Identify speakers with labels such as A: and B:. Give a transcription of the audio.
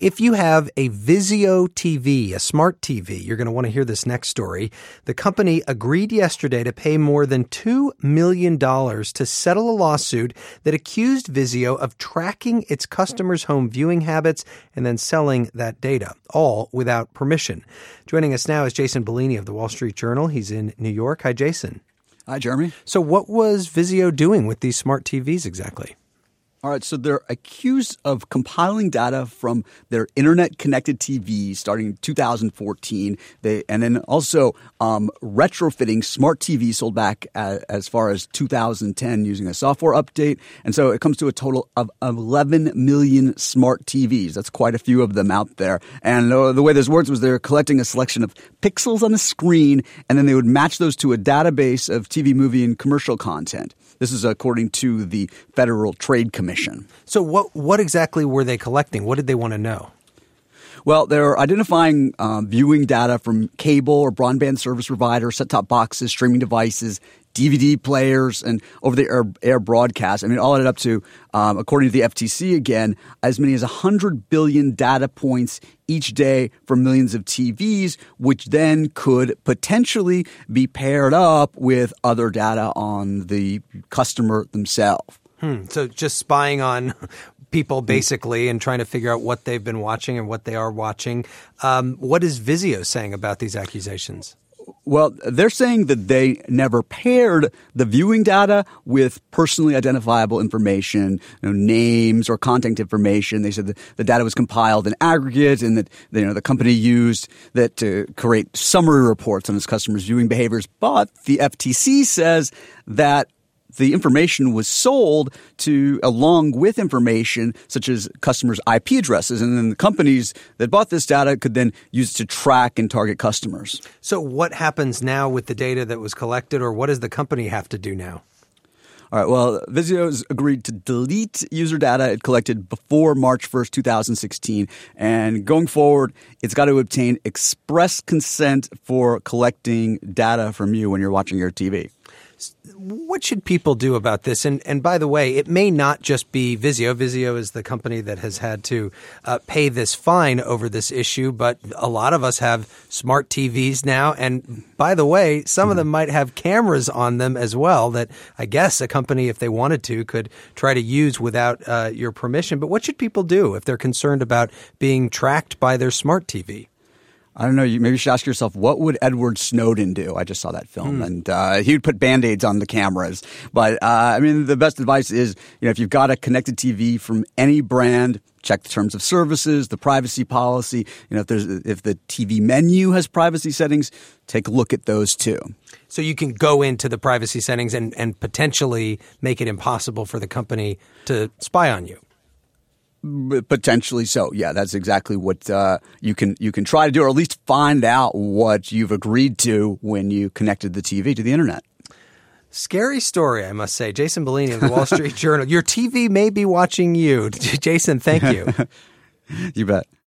A: If you have a Vizio TV, a smart TV, you're going to want to hear this next story. The company agreed yesterday to pay more than $2 million to settle a lawsuit that accused Vizio of tracking its customers' home viewing habits and then selling that data, all without permission. Joining us now is Jason Bellini of the Wall Street Journal. He's in New York. Hi, Jason.
B: Hi, Jeremy.
A: So what was Vizio doing with these smart TVs exactly?
B: All right, so they're accused of compiling data from their internet-connected TVs starting in 2014, and then also retrofitting smart TVs sold back as far as 2010 using a software update. And so it comes to a total of 11 million smart TVs. That's quite a few of them out there. And the way this works was they're collecting a selection of pixels on the screen, and then they would match those to a database of TV, movie, and commercial content. This is according to the Federal Trade Commission.
A: So what exactly were they collecting? What did they want to know?
B: Well, they're identifying viewing data from cable or broadband service providers, set-top boxes, streaming devices, DVD players, and over-the-air broadcasts. I mean, all added up to, according to the FTC again, as many as 100 billion data points each day from millions of TVs, which then could potentially be paired up with other data on the customer themselves.
A: So just spying on people basically and trying to figure out what they've been watching and what they are watching. What is Vizio saying about these accusations?
B: Well, they're saying that they never paired the viewing data with personally identifiable information, names or contact information. They said that the data was compiled in aggregate and that the company used that to create summary reports on its customers' viewing behaviors. But the FTC says that the information was sold along with information such as customers' IP addresses, and then the companies that bought this data could then use it to track and target customers.
A: So what happens now with the data that was collected, or what does the company have to do now?
B: All right, well, Vizio has agreed to delete user data it collected before March 1st, 2016. And going forward, it's got to obtain express consent for collecting data from you when you're watching your TV.
A: What should people do about this? And by the way, it may not just be Vizio. Vizio is the company that has had to pay this fine over this issue, but a lot of us have smart TVs now. And by the way, some of them might have cameras on them as well that I guess a company, if they wanted to, could try to use without your permission. But what should people do if they're concerned about being tracked by their smart TV?
B: I don't know. You maybe should ask yourself, what would Edward Snowden do? I just saw that film, and he would put Band-Aids on the cameras. But the best advice is, if you've got a connected TV from any brand, check the terms of services, the privacy policy. If the TV menu has privacy settings, take a look at those too.
A: So you can go into the privacy settings and potentially make it impossible for the company to spy on you.
B: Potentially so. Yeah, that's exactly what you can try to do, or at least find out what you've agreed to when you connected the TV to the internet.
A: Scary story, I must say. Jason Bellini of the Wall Street Journal. Your TV may be watching you. Jason, thank you.
B: You bet.